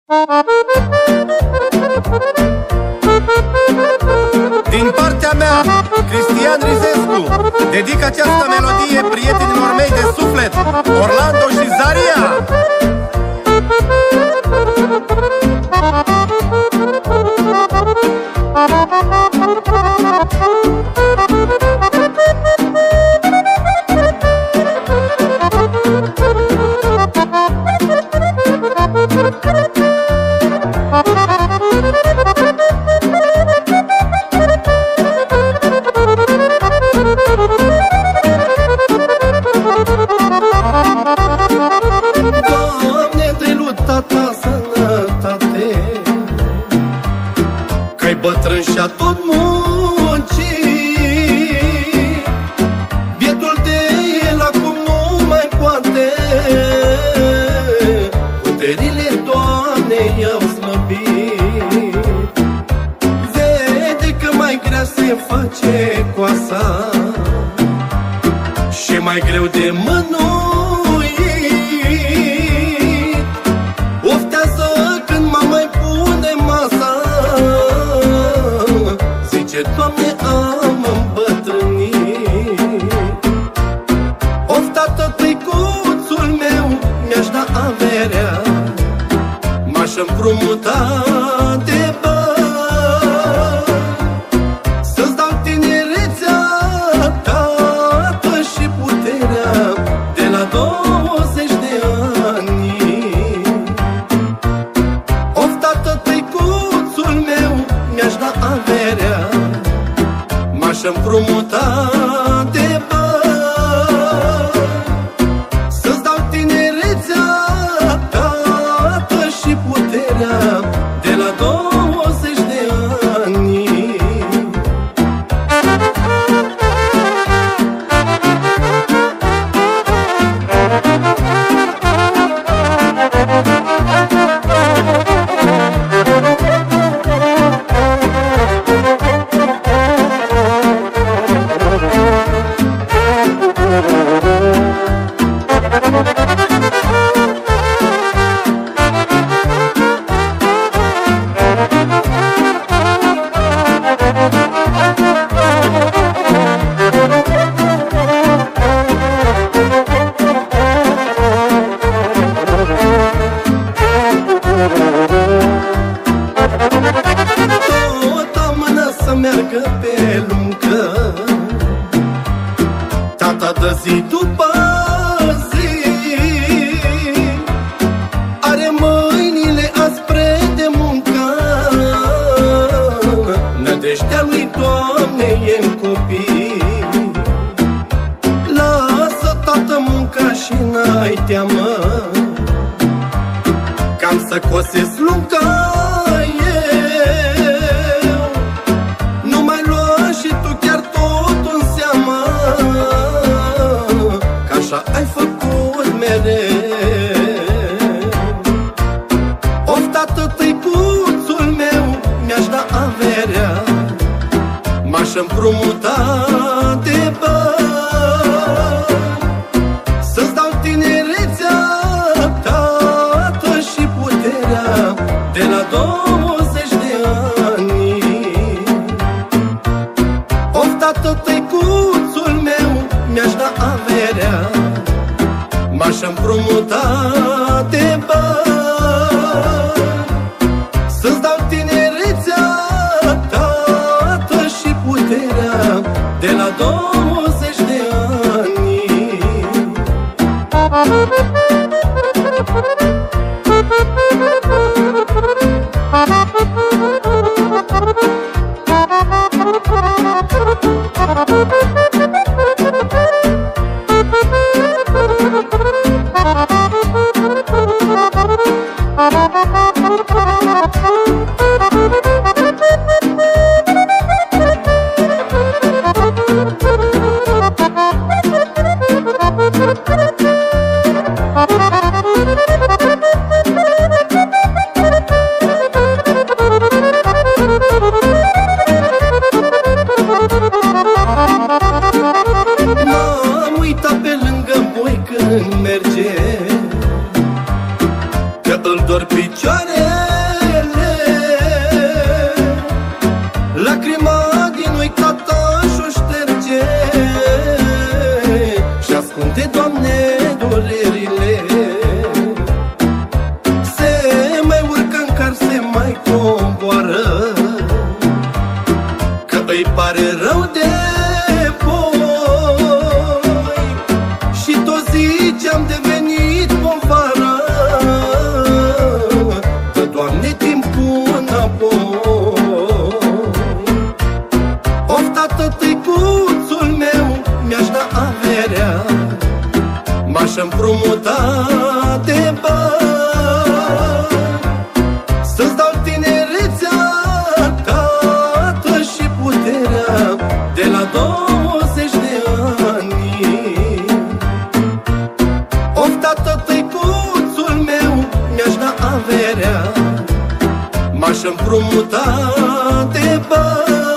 Din partea mea, Cristian Rizescu, dedic această melodie prietenilor mei de suflet, Orlando și Zaria. Doamne, te-ai luat ta sănătate, că-ai bătrân și-a tot muncit. Bietul de el acum nu mai poate, puterile, Doamne, i-au slăbit. Vede că mai grea se face coasa și mai greu de mânuit. Oftează când mă mai pune masa, zice, Doamne, am îmbătrânit. Oftată tăicuțul meu mi-aș da averea, m-aș împrumuta de bani, să-ți dau tinerețea, tată, și puterea de la 20 de ani. Oftată tăicuțul meu mi-aș da averea, m-aș împrumuta de bani, să-ți dau tinerețea, tată, și puterea de la 20 de ani. Tot amână să meargă pe lungă, tata dă zi după zi, are mâinile aspre de muncă, nădejdea lui, Doamne, e-n copii. Lasă, tată, munca și n-ai teamă, cam să cosesc lunga eu. Nu mai lua și tu chiar tot în seamă, că așa ai făcut mereu. Oftată tăicuțul meu mi-aș da averea, m-aș împrumuta de bani, să-ți dau tinerețea, tată, și puterea de la 20 de ani. Oftată tăicuțul meu mi-aș da averea, m-aș împrumuta de bani, să-ți dau tinerețea, tată, și puterea de la 20 de ani. când merge, că îl dor picioarele. împrumuta de bani, să-ți dau tinerețea, tată, și puterea de la 20 de ani. Of, tată, tăicuțul meu, mi-aș da averea, m-aș împrumuta de bani,